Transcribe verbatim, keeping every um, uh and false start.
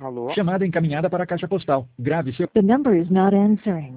Alô? Chamada encaminhada para a caixa postal. Grave seu... The number is not answering.